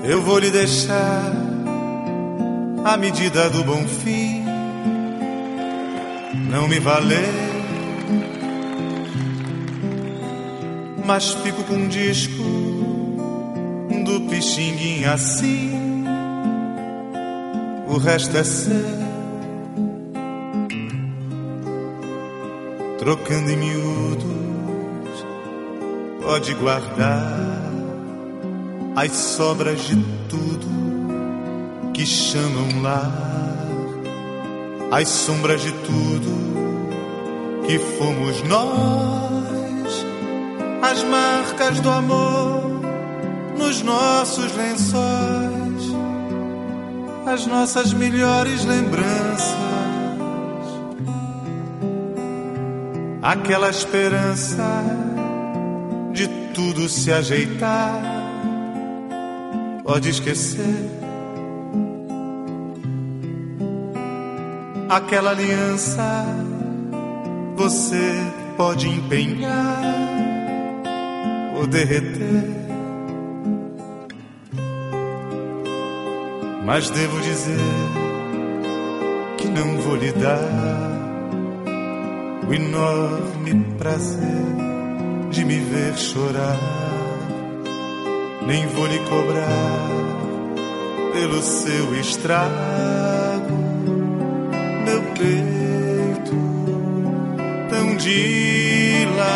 Eu vou lhe deixar a medida do bom fim. Não me valer, mas fico com um disco do Pixinguinha assim. O resto é seu, trocando em miúdos, pode guardar as sobras de tudo que chamam lar, as sombras de tudo que fomos nós, as marcas do amor nos nossos lençóis, as nossas melhores lembranças, aquela esperança de tudo se ajeitar. Pode esquecer aquela aliança, você pode empenhar ou derreter, mas devo dizer que não vou lhe dar o enorme prazer de me ver chorar, nem vou lhe cobrar pelo seu estrago, meu peito tão dilacerado.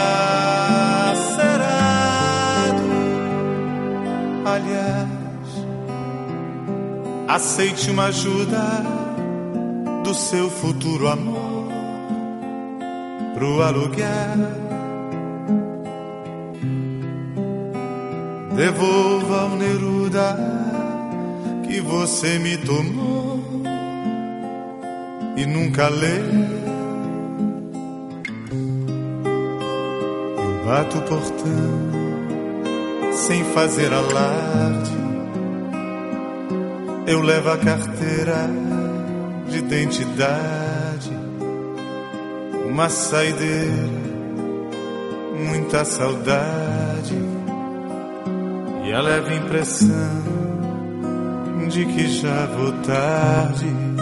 Aliás, aceite uma ajuda do seu futuro amor pro aluguel. Devolva ao Neruda que você me tomou e nunca leu. Eu bato o portão sem fazer alarde, eu levo a carteira de identidade, uma saideira, muita saudade e a leve impressão de que já vou tarde.